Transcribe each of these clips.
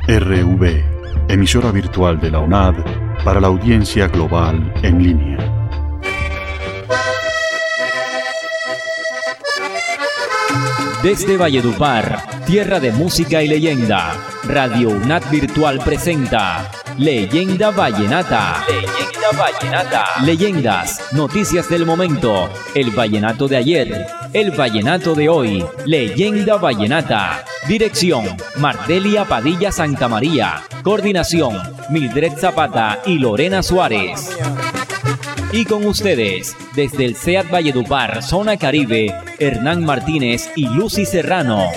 RV, emisora virtual de la UNAD para la audiencia global en línea. Desde Valledupar, tierra de música y leyenda, Radio UNAD Virtual presenta Leyenda Vallenata. Leyenda Vallenata. Leyendas, noticias del momento, el vallenato de ayer, el vallenato de hoy. Leyenda Vallenata. Dirección, Mardelia Padilla Santamaría. Coordinación, Mildred Zapata y Lorena Suárez. Y con ustedes, desde el SEAT Valledupar, Zona Caribe, Hernán Martínez y Lucy Serrano.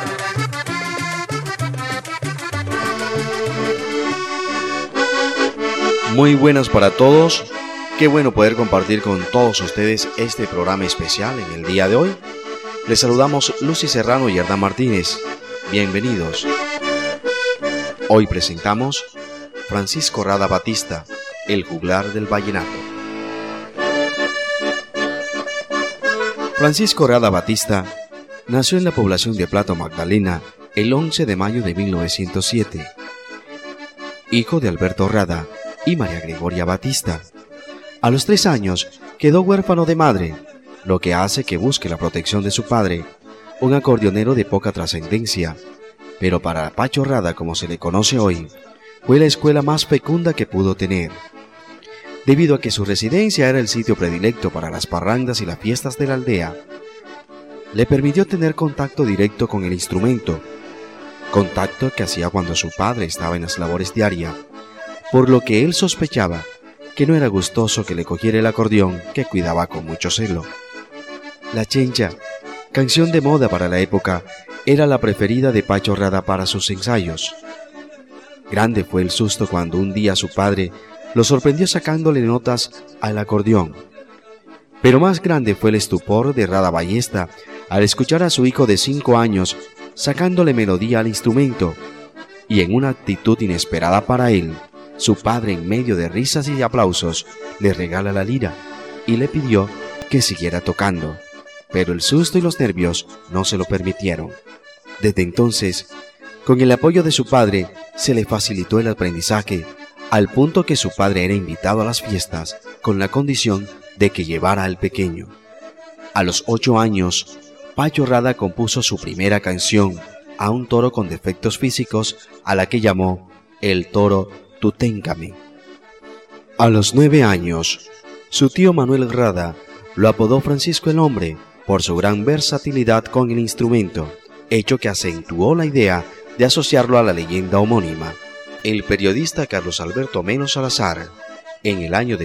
Muy buenas para todos. Qué bueno poder compartir con todos ustedes este programa especial en el día de hoy. Les saludamos Lucy Serrano y Hernán Martínez. Bienvenidos. Hoy presentamos Francisco Rada Batista, el juglar del vallenato. Francisco Rada Batista nació en la población de Plato Magdalena el 11 de mayo de 1907. Hijo de Alberto Rada y María Gregoria Batista. A los 3 años quedó huérfano de madre, lo que hace que busque la protección de su padre, un acordeonero de poca trascendencia, pero para Pacho Rada, como se le conoce hoy, fue la escuela más fecunda que pudo tener. Debido a que su residencia era el sitio predilecto para las parrandas y las fiestas de la aldea, le permitió tener contacto directo con el instrumento, contacto que hacía cuando su padre estaba en las labores diarias, por lo que él sospechaba que no era gustoso que le cogiera el acordeón que cuidaba con mucho celo. La chencha, canción de moda para la época, era la preferida de Pacho Rada para sus ensayos. Grande fue el susto cuando un día su padre lo sorprendió sacándole notas al acordeón. Pero más grande fue el estupor de Rada Ballesta al escuchar a su hijo de 5 años sacándole melodía al instrumento, y en una actitud inesperada para él, su padre, en medio de risas y aplausos, le regala la lira y le pidió que siguiera tocando, pero el susto y los nervios no se lo permitieron. Desde entonces, con el apoyo de su padre, se le facilitó el aprendizaje, al punto que su padre era invitado a las fiestas con la condición de que llevara al pequeño. A los 8 años, Pacho Rada compuso su primera canción a un toro con defectos físicos, a la que llamó El Toro Tuténcame. A los 9 años, su tío Manuel Rada lo apodó Francisco el Hombre por su gran versatilidad con el instrumento, hecho que acentuó la idea de asociarlo a la leyenda homónima. El periodista Carlos Alberto Meno Salazar, en el año de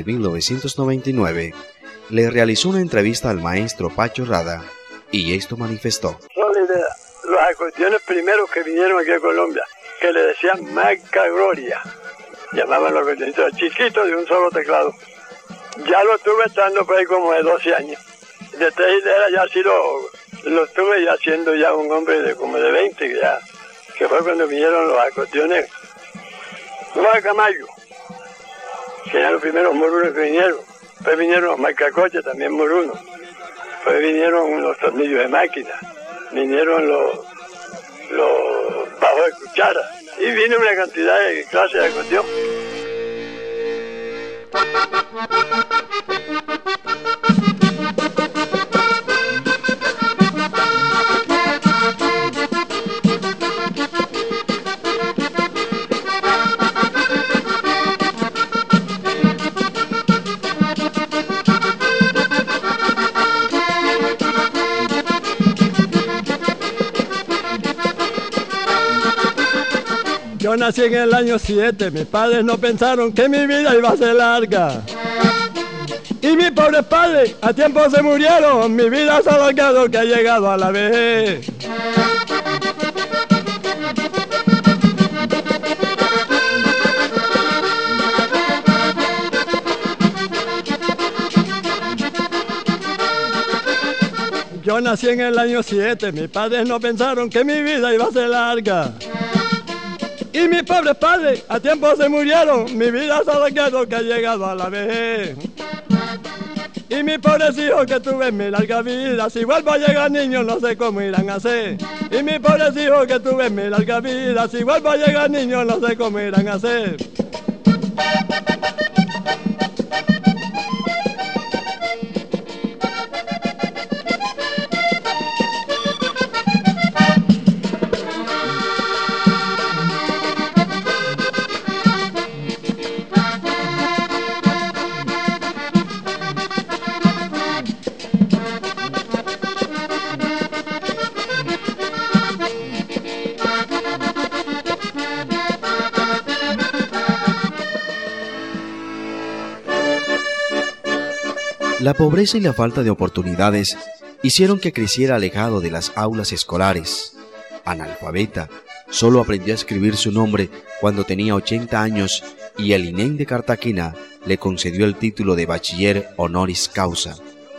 1999, le realizó una entrevista al maestro Pacho Rada y esto manifestó. Son los acordeones primeros que vinieron aquí a Colombia, que le decían Marca Gloria. Llamaban los acordeonistas chiquitos de un solo teclado. Ya lo tuve estando por ahí como de 12 años. De 3 ideas ya sí lo estuve ya siendo ya un hombre de como de 20, que fue cuando vinieron los acordeones. Juan Camayo, que eran los primeros morunos que vinieron. Después vinieron los marcacoches, también morunos. Después vinieron los tornillos de máquina. Vinieron los bajos de cuchara. Y vino una cantidad de clases de acordeón. Yo nací en el año 7, mis padres no pensaron que mi vida iba a ser larga. Y mis pobres padres a tiempo se murieron, mi vida se ha alargado que ha llegado a la vejez. Yo nací en el año 7, mis padres no pensaron que mi vida iba a ser larga. Y mis pobres padres a tiempo se murieron, mi vida se ha alargado que ha llegado a la vejez. Y mis pobres hijos que tuve en mi larga vida, si vuelvo a llegar niños no sé cómo irán a hacer. Y mis pobres hijos que tuve en mi larga vida, si vuelvo a llegar niños no sé cómo irán a hacer. La pobreza y la falta de oportunidades hicieron que creciera alejado de las aulas escolares. Analfabeta, solo aprendió a escribir su nombre cuando tenía 80 años y el INEM de Cartagena le concedió el título de bachiller honoris causa.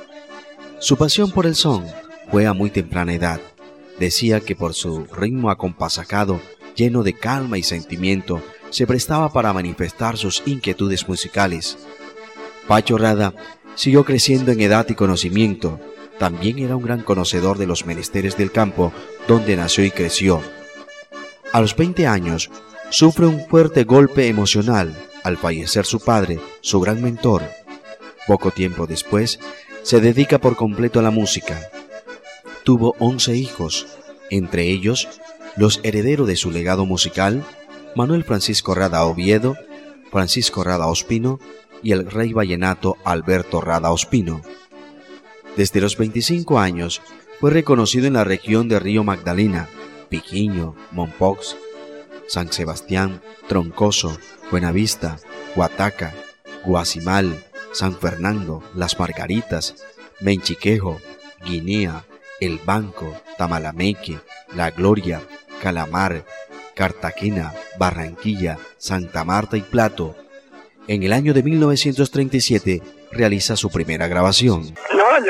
Su pasión por el son fue a muy temprana edad. Decía que por su ritmo acompasado, lleno de calma y sentimiento, se prestaba para manifestar sus inquietudes musicales. Pacho Rada siguió creciendo en edad y conocimiento. También era un gran conocedor de los menesteres del campo donde nació y creció. A los 20 años, sufre un fuerte golpe emocional al fallecer su padre, su gran mentor. Poco tiempo después, se dedica por completo a la música. Tuvo 11 hijos, entre ellos, los herederos de su legado musical, Manuel Francisco Rada Oviedo, Francisco Rada Ospino y el rey vallenato Alberto Rada Ospino. Desde los 25 años fue reconocido en la región de Río Magdalena, Piquiño, Mompox, San Sebastián, Troncoso, Buenavista, Guataca, Guasimal, San Fernando, Las Margaritas, Menchiquejo, Guinea, El Banco, Tamalameque, La Gloria, Calamar, Cartagena, Barranquilla, Santa Marta y Plato. En el año de 1937 realiza su primera grabación. No,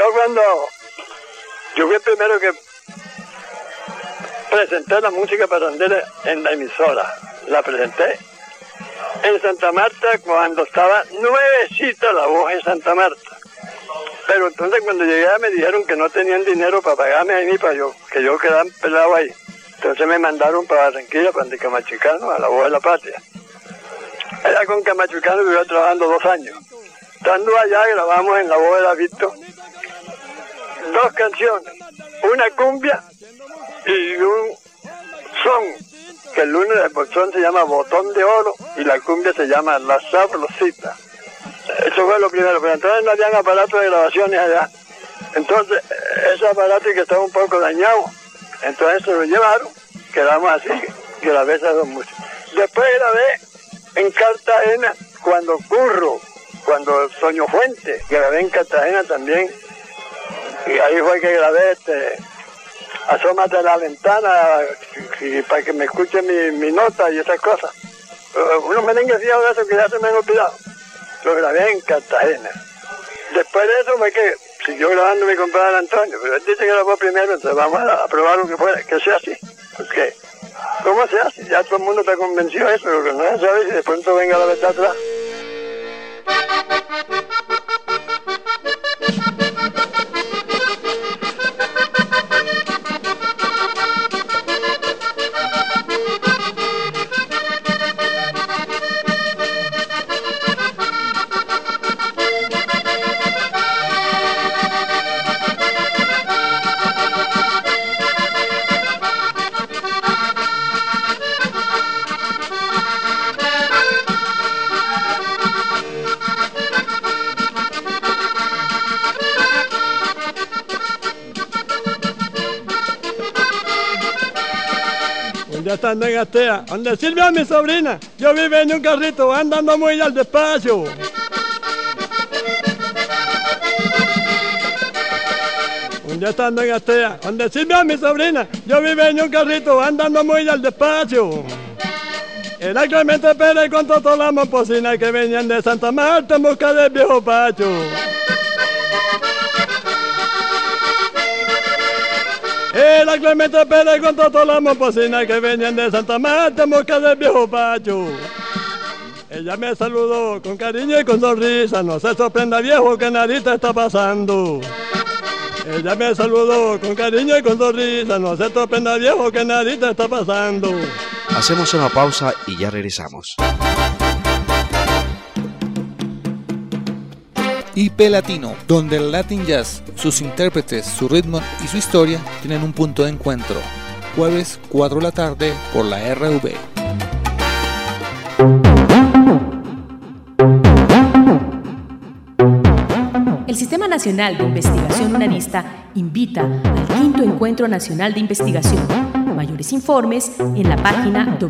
yo fui el primero que presenté la música parrandera en la emisora. La presenté en Santa Marta cuando estaba nuevecita la voz en Santa Marta. Pero entonces cuando llegué me dijeron que no tenían dinero para pagarme a mí, que yo quedaba pelado ahí. Entonces me mandaron para Barranquilla, para el Camachicano, a la voz de la patria. Allá con Camachucano estuve trabajando 2 años. Estando allá grabamos en la voz de la Víctor 2 canciones, una cumbia y un son, que el lunes del bolsón se llama Botón de Oro y la cumbia se llama La Sabrosita. Eso fue lo primero, pero entonces no habían aparatos de grabaciones allá. Entonces ese aparato que estaba un poco dañado, entonces se lo llevaron, quedamos así, grabé esas 2 músicas. Después grabé en Cartagena, cuando Soño Fuente, grabé en Cartagena también, y ahí fue que grabé Asómate a la ventana, y para que me escuchen mi nota y esas cosas. Unos merengues de eso que ya se me han olvidado, lo grabé en Cartagena. Después de eso fue que siguió grabando mi compadre Antonio, pero él dice que grabó primero, entonces vamos a probar lo que sea así, porque ¿cómo se hace? Ya todo el mundo está convencido de eso, lo que no se sabe si de pronto venga la verdad atrás. Ya estando en Astea, donde Silvia, mi sobrina, yo vivo en un carrito andando muy al despacio. Un día estando en Astea, donde Silvia, mi sobrina, yo vivo en un carrito andando muy al despacio. Era Clemente Pérez con todas las momposinas que venían de Santa Marta en busca del viejo Pacho. Era Clemente Pérez con todas las momposinas que venían de Santa Marta en busca del viejo Pacho. Ella me saludó con cariño y con sonrisa, no se sorprenda viejo que nadie te está pasando. Ella me saludó con cariño y con sonrisa, no se sorprenda viejo que nadie te está pasando. Hacemos una pausa y ya regresamos. IP Latino, donde el Latin Jazz, sus intérpretes, su ritmo y su historia tienen un punto de encuentro. Jueves 4 de la tarde por la RV. El Sistema Nacional de Investigación Humanista invita al 5º Encuentro Nacional de Investigación. Mayores informes en la página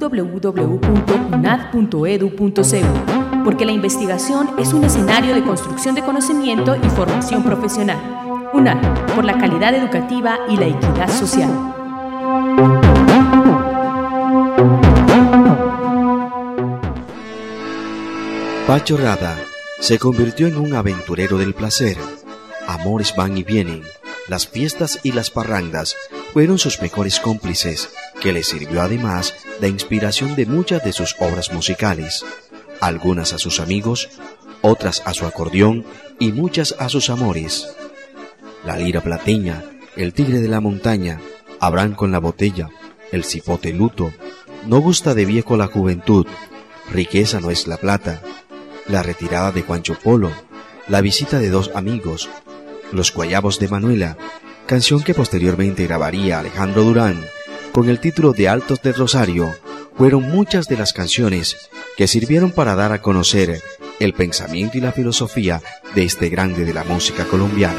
www.unad.edu.cu, porque la investigación es un escenario de construcción de conocimiento y formación profesional. UNAD, por la calidad educativa y la equidad social. Pacho Rada se convirtió en un aventurero del placer. Amores van y vienen. Las fiestas y las parrandas fueron sus mejores cómplices, que le sirvió además de inspiración de muchas de sus obras musicales, algunas a sus amigos, otras a su acordeón y muchas a sus amores. La lira plateña, el tigre de la montaña, Abraham con la botella, el cipote luto, no gusta de viejo la juventud, riqueza no es la plata, la retirada de Juancho Polo, la visita de dos amigos, Los guayabos de Manuela, canción que posteriormente grabaría Alejandro Durán con el título de Altos del Rosario, fueron muchas de las canciones que sirvieron para dar a conocer el pensamiento y la filosofía de este grande de la música colombiana.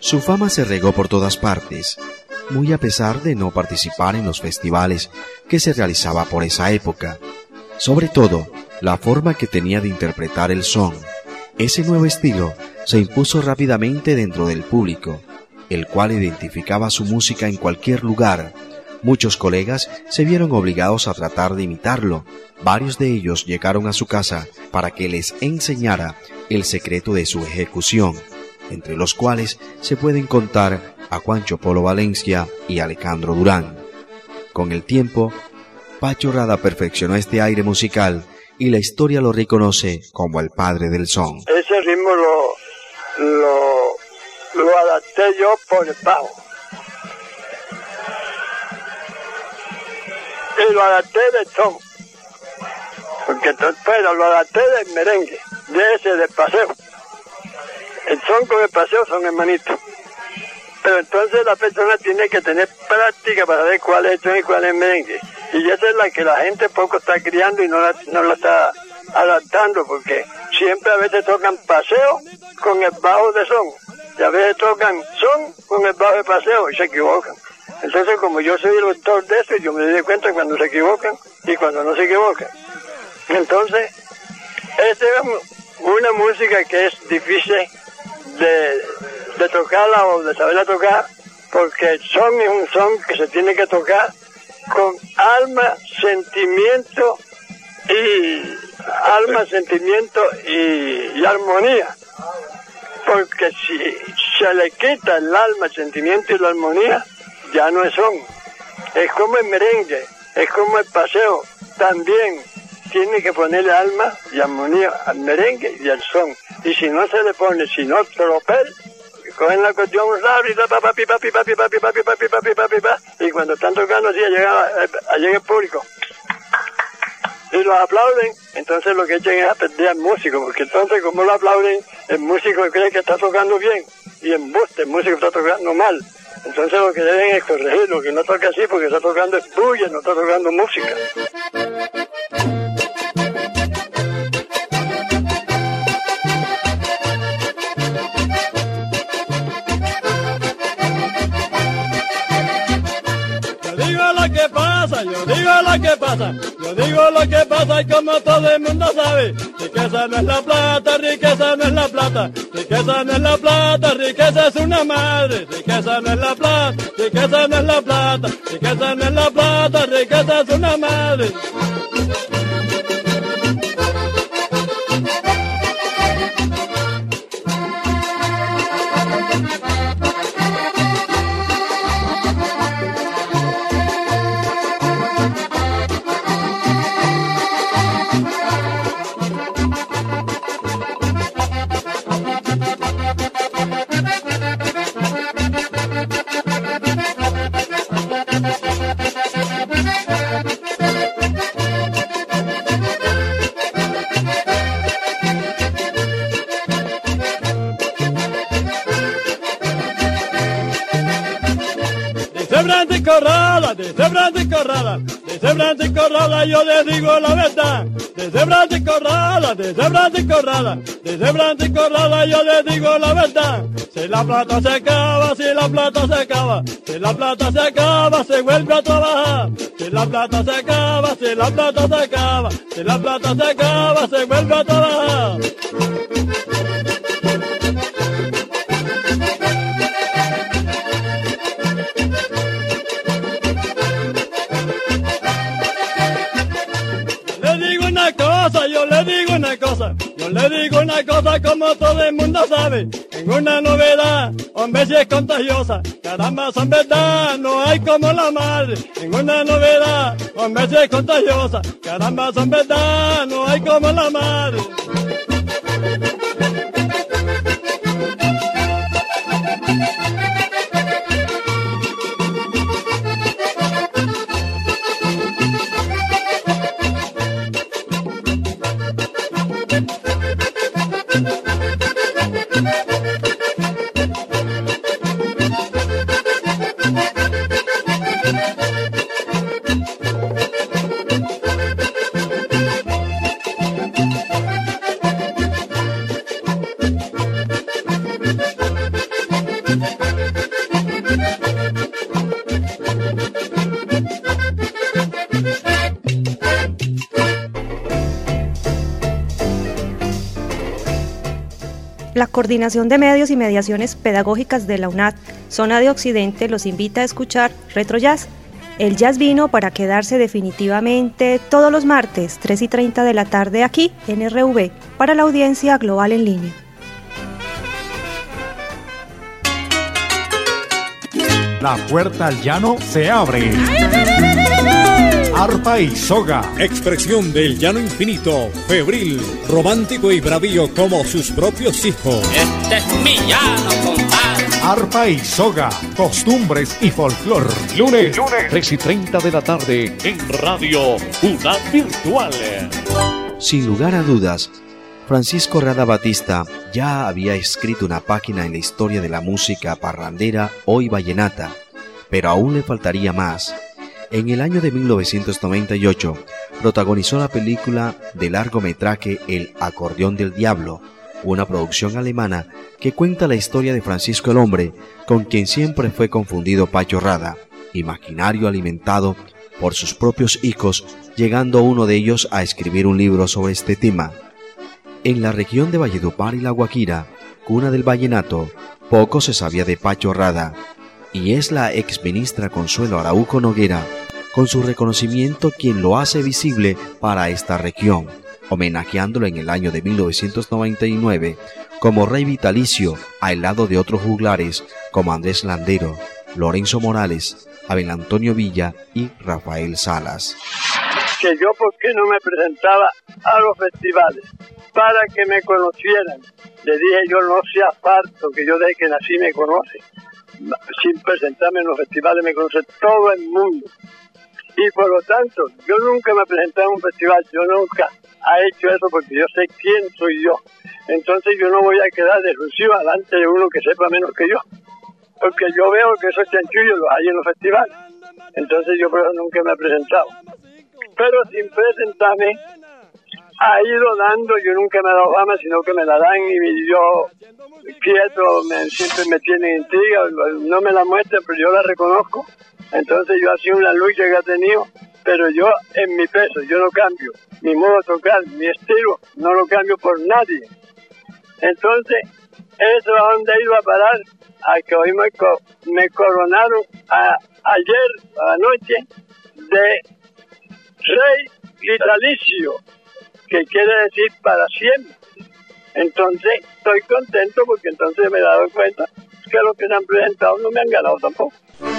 Su fama se regó por todas partes, muy a pesar de no participar en los festivales que se realizaba por esa época. Sobre todo, la forma que tenía de interpretar el son. Ese nuevo estilo se impuso rápidamente dentro del público, el cual identificaba su música en cualquier lugar. Muchos colegas se vieron obligados a tratar de imitarlo. Varios de ellos llegaron a su casa para que les enseñara el secreto de su ejecución, entre los cuales se pueden contar a Juancho Polo Valencia y Alejandro Durán. Con el tiempo, Pacho Rada perfeccionó este aire musical y la historia lo reconoce como el padre del son. Ese ritmo lo adapté yo por el bajo. Y lo adapté de son. Porque pero lo adapté del merengue, de ese del paseo. El son con el paseo son hermanitos. Pero entonces la persona tiene que tener práctica para saber cuál es el son y cuál es el merengue. Y esa es la que la gente poco está criando y no la está adaptando, porque siempre a veces tocan paseo con el bajo de son, y a veces tocan son con el bajo de paseo y se equivocan. Entonces, como yo soy el autor de eso, yo me doy cuenta cuando se equivocan y cuando no se equivocan. Entonces, esta es una música que es difícil de tocarla o de saberla tocar, porque el son es un son que se tiene que tocar con alma, sentimiento y armonía. Porque si se le quita el alma, el sentimiento y la armonía, ya no es son. Es como el merengue, es como el paseo. También tiene que ponerle alma y armonía al merengue y al son. Y si no se le pone, si no tropel, cogen la cuestión y cuando están tocando así llega el público y los aplauden, entonces lo que echan es a perder al músico, porque entonces como lo aplauden, el músico cree que está tocando bien y embuste, el músico está tocando mal. Entonces lo que deben es corregirlo, que no toque así porque está tocando es bulla, no está tocando música. Yo digo lo que pasa y como todo el mundo sabe, riqueza no es la plata, riqueza no es la plata, riqueza no es la plata, riqueza es una madre, riqueza no es la plata, riqueza no es la plata, riqueza no es la plata, riqueza es una madre. Dice Francis Corrada, yo le digo la verdad. Dice Francis Corrada, yo le digo la verdad. Si la plata se acaba, si la plata se acaba, si la plata se acaba, se vuelve a trabajar. Si la plata se acaba, si la plata se acaba, si la plata se acaba, se vuelve a trabajar. Yo le digo una cosa como todo el mundo sabe, en una novedad, hombre si es contagiosa, caramba son verdad, no hay como la madre, en una novedad, hombre si es contagiosa, caramba son verdad, no hay como la madre. La Coordinación de Medios y Mediaciones Pedagógicas de la UNAD, Zona de Occidente, los invita a escuchar Retro Jazz. El jazz vino para quedarse definitivamente todos los martes, 3:30 de la tarde aquí en RV, para la audiencia global en línea. La puerta al llano se abre. Arpa y soga. Expresión del llano infinito, febril, romántico y bravío como sus propios hijos. Este es mi llano, compadre. Arpa y soga, costumbres y folclor. Lunes 3:30 de la tarde en Radio UNAD Virtual. Sin lugar a dudas, Francisco Rada Batista ya había escrito una página en la historia de la música parrandera hoy vallenata, pero aún le faltaría más. En el año de 1998 protagonizó la película de largometraje El acordeón del diablo, una producción alemana que cuenta la historia de Francisco el Hombre, con quien siempre fue confundido Pacho Rada, imaginario alimentado por sus propios hijos, llegando uno de ellos a escribir un libro sobre este tema. En la región de Valledupar y La Guajira, cuna del vallenato, poco se sabía de Pacho Rada, y es la exministra Consuelo Araujo Noguera, con su reconocimiento, quien lo hace visible para esta región, homenajeándolo en el año de 1999 como rey vitalicio al lado de otros juglares como Andrés Landero, Lorenzo Morales, Abel Antonio Villa y Rafael Salas. Que yo, ¿por qué no me presentaba a los festivales? Para que me conocieran. Le dije yo, no sea farto, que yo desde que nací me conoce. Sin presentarme en los festivales me conoce todo el mundo. Y por lo tanto, yo nunca me presenté en un festival, yo nunca he hecho eso porque yo sé quién soy yo. Entonces yo no voy a quedar deslucido delante de uno que sepa menos que yo. Porque yo veo que esos chanchullos los hay en los festivales. Entonces yo por eso nunca me he presentado. Pero sin presentarme, ha ido dando, yo nunca me he dado fama, sino que me la dan y yo quieto, siempre me tienen intriga, no me la muestran, pero yo la reconozco. Entonces yo ha sido una lucha que he tenido, pero yo en mi peso, yo no cambio, mi modo de tocar, mi estilo, no lo cambio por nadie. Entonces, eso es donde he ido a parar, a que hoy me coronaron ayer, anoche, de rey vitalicio, que quiere decir para siempre. Entonces, estoy contento porque entonces me he dado cuenta que los que se han presentado no me han ganado tampoco.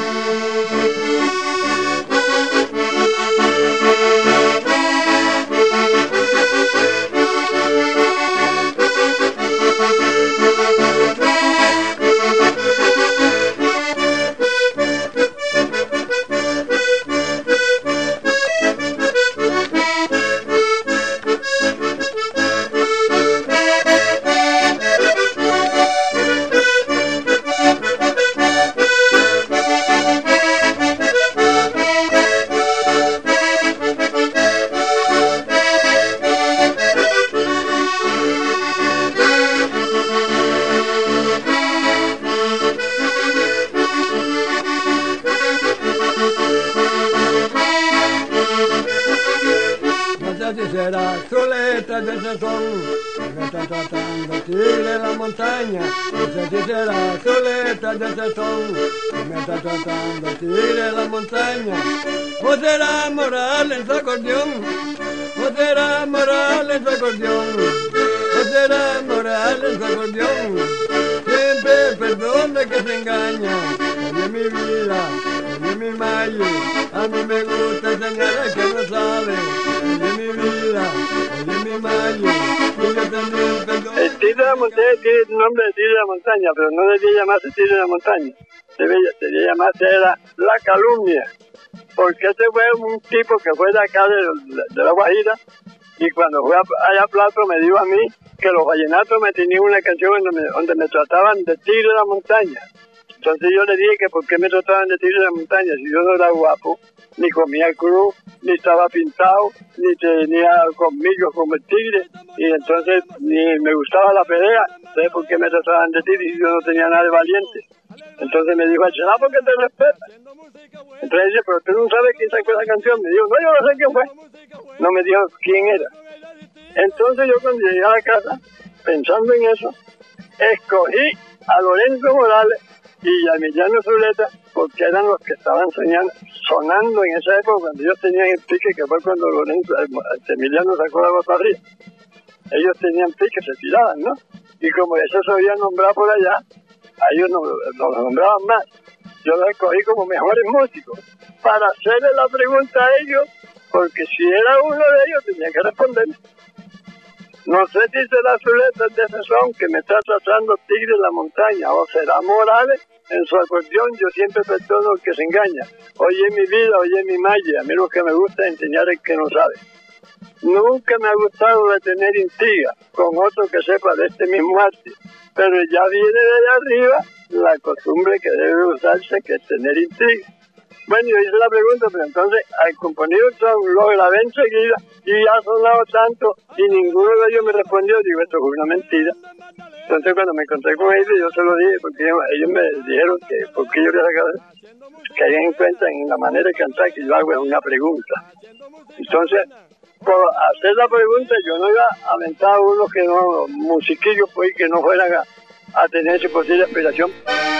O será Morales acordeón, o será Morales acordeón, o será Morales acordeón, siempre perdona que se engaña. Oye mi vida, oye mi mayo, a mí me gusta enseñar a que no sabe. Oye mi vida, oye mi mayo, y yo también perdona. El Tigre de la Montaña tiene el nombre de Tigre de la Montaña, pero no debería llamarse Tigre de la Montaña, debería llamarse La Calumnia. Porque ese fue un tipo que fue de acá de La Guajira, y cuando fue allá a Plato me dijo a mí que los vallenatos me tenían una canción donde me trataban de Tigre de la Montaña. Entonces yo le dije que por qué me trataban de Tigre de la Montaña si yo no era guapo, ni comía cruz, ni estaba pintado, ni tenía colmillos como el tigre, y entonces ni me gustaba la pelea. ¿Sabes por qué me trataban de tigre si yo no tenía nada de valiente? Entonces me dijo, ¿será porque te respeta? Entonces dice, pero tú no sabes quién sacó esa canción. Me dijo, no, yo no sé quién fue. No me dijo quién era. Entonces yo cuando llegué a la casa, pensando en eso, escogí a Lorenzo Morales y a Emiliano Zuleta porque eran los que estaban sonando en esa época cuando ellos tenían el pique, que fue cuando Emiliano sacó la gota arriba. Ellos tenían pique, se tiraban, ¿no? Y como eso se había nombrado por allá, a ellos nos nombraban más. Yo los escogí como mejores músicos para hacerle la pregunta a ellos, porque si era uno de ellos tenía que responder. No sé si será Zuleta de ese son que me está tratando Tigre en la montaña, o será Morales en su acordeón. Yo siempre perdono al que se engaña. Oye mi vida, oye mi malla, a mí lo que me gusta es enseñar al que no sabe. Nunca me ha gustado de tener intriga con otro que sepa de este mismo arte, pero ya viene de arriba la costumbre que debe usarse, que es tener intriga. Bueno, yo hice la pregunta, pero entonces al componer lo grabé enseguida y ha sonado tanto y ninguno de ellos me respondió. Digo, esto fue una mentira. Entonces cuando me encontré con ellos, yo se lo dije, porque ellos me dijeron que porque yo había sacado, que hayan en cuenta en la manera de cantar que yo hago es una pregunta. Entonces, por hacer la pregunta, yo no iba a aventar a unos que no, musiquillos, pues, que no fueran a tener esa posible aspiración.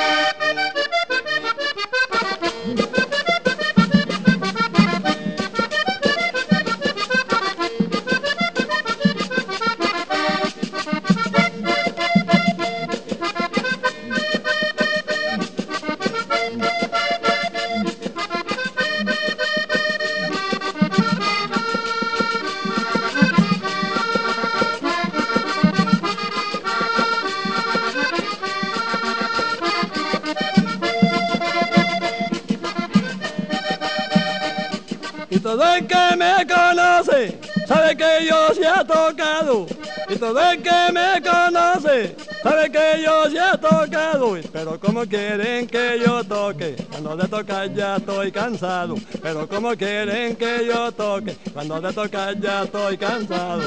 Todo el que me conoce sabe que yo sí he tocado. Y todo el que me conoce sabe que yo sí he tocado. Pero como quieren que yo toque, cuando de tocar ya estoy cansado. Pero como quieren que yo toque, cuando de tocar ya estoy cansado.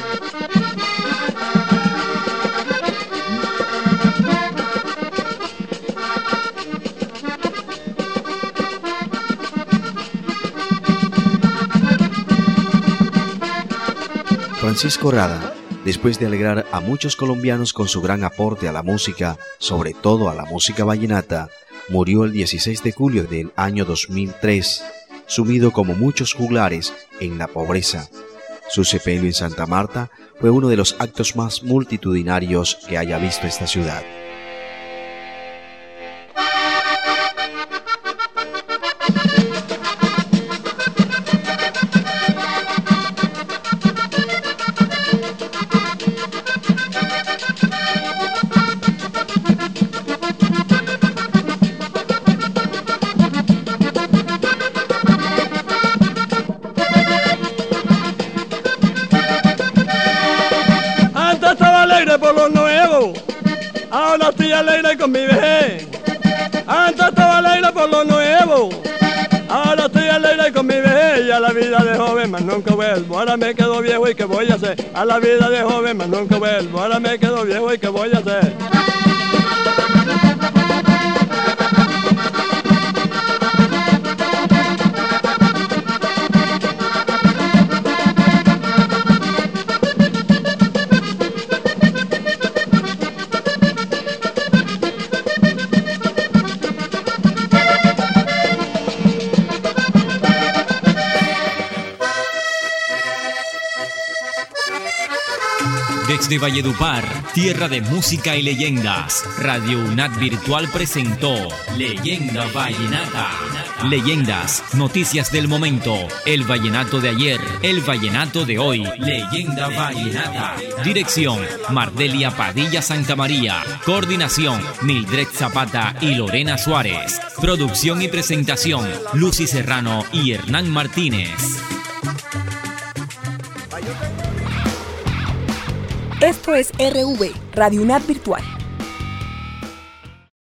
Francisco Rada, después de alegrar a muchos colombianos con su gran aporte a la música, sobre todo a la música vallenata, murió el 16 de julio del año 2003, sumido como muchos juglares en la pobreza. Su sepelio en Santa Marta fue uno de los actos más multitudinarios que haya visto esta ciudad. Por lo nuevo, ahora estoy alegre con mi vejez. Antes estaba alegre por lo nuevo, ahora estoy alegre con mi vejez. Y a la vida de joven más nunca vuelvo, ahora me quedo viejo y qué voy a hacer. A la vida de joven más nunca vuelvo, ahora me quedo viejo y qué voy a hacer. Desde Valledupar, tierra de música y leyendas, Radio UNAT Virtual presentó Leyenda Vallenata. Leyendas, noticias del momento, el vallenato de ayer, el vallenato de hoy. Leyenda Vallenata. Dirección, Mardelia Padilla Santamaría. Coordinación, Mildred Zapata y Lorena Suárez. Producción y presentación, Lucy Serrano y Hernán Martínez. Esto es RV, Radio UNAT Virtual.